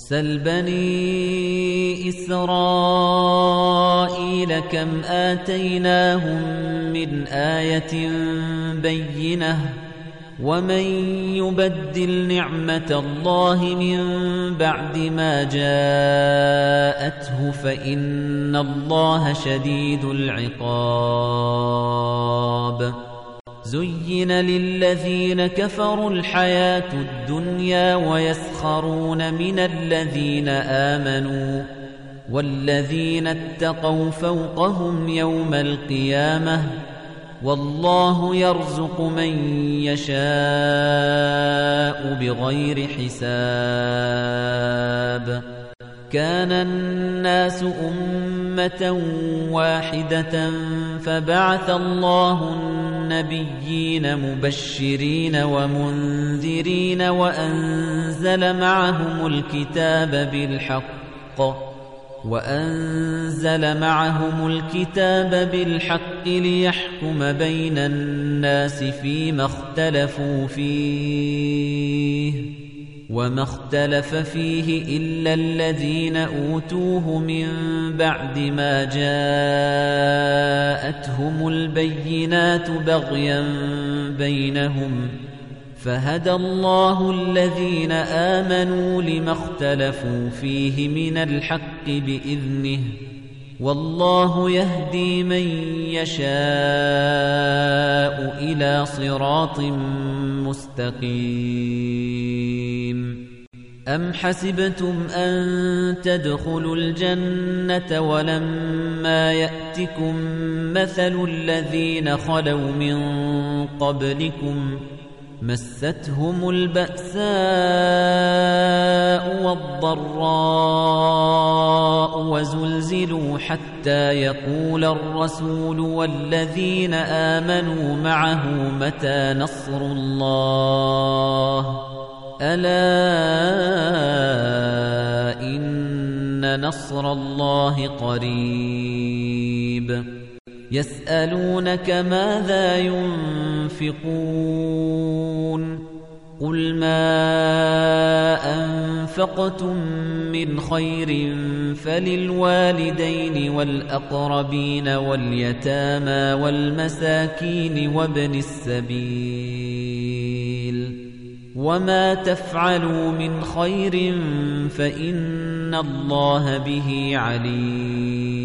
سَلْ بَنِي إِسْرَائِيلَ كَمْ آتَيْنَاهُم مِّنْ آيَةٍ بَيِّنَةٍ وَمَن يُبَدِّلْ نِعْمَةَ اللَّهِ مِن بَعْدِ مَا جَاءَتْهُ فَإِنَّ اللَّهَ شَدِيدُ الْعِقَابِ زُيِّنَ لِلَّذِينَ كَفَرُوا الْحَيَاةُ الدُّنْيَا وَيَسْخَرُونَ مِنَ الَّذِينَ آمَنُوا وَالَّذِينَ اتَّقَوْا فَوْقَهُمْ يَوْمَ الْقِيَامَةِ وَاللَّهُ يَرْزُقُ مَن يَشَاءُ بِغَيْرِ حِسَابٍ كَانَ النَّاسُ أُمَّةً وَاحِدَةً فَبَعَثَ اللَّهُ النَّبِيِّينَ مُبَشِّرِينَ وَمُنذِرِينَ وَأَنزَلَ مَعَهُمُ الْكِتَابَ بِالْحَقِّ لِيَحْكُمَ بَيْنَ النَّاسِ فِيمَا اخْتَلَفُوا فِيهِ وَمَا اخْتَلَفَ فِيهِ إِلَّا الَّذِينَ أُوتُوهُ مِن بَعْدِ مَا جَاءَتْهُمُ الْبَيِّنَاتُ بَغْيًا بَيْنَهُمْ فَهَدَى اللَّهُ الَّذِينَ آمَنُوا لِمَا اخْتَلَفُوا فِيهِ مِنَ الْحَقِّ بِإِذْنِهِ وَاللَّهُ يَهْدِي مَن يَشَاءُ إِلَى صِرَاطٍ مُسْتَقِيمٍ أَمْ حَسِبْتُمْ أَن تَدْخُلُوا الْجَنَّةَ وَلَمَّا يَأْتِكُم مَّثَلُ الَّذِينَ خَلَوْا مِن قَبْلِكُمْ مَسَّتْهُمُ الْبَأْسَاءُ وَالضَّرَّاءُ وَزُلْزِلُوا حَتَّىٰ يَقُولَ الرَّسُولُ وَالَّذِينَ آمَنُوا مَعَهُ مَتَىٰ نَصْرُ اللَّهِ ۗ أَلَا إِنَّ نَصْرَ اللَّهِ قَرِيبٌ يَسْأَلُونَكَ ماذا يُنفِقُونَ قُلْ مَا أَنفَقْتُم مِّنْ خَيْرٍ فَلِلْوَالِدَيْنِ وَالْأَقْرَبِينَ وَالْيَتَامَى وَالْمَسَاكِينِ وَابْنِ السَّبِيلِ وَمَا تَفْعَلُوا مِنْ خَيْرٍ فَإِنَّ اللَّهَ بِهِ عَلِيمٌ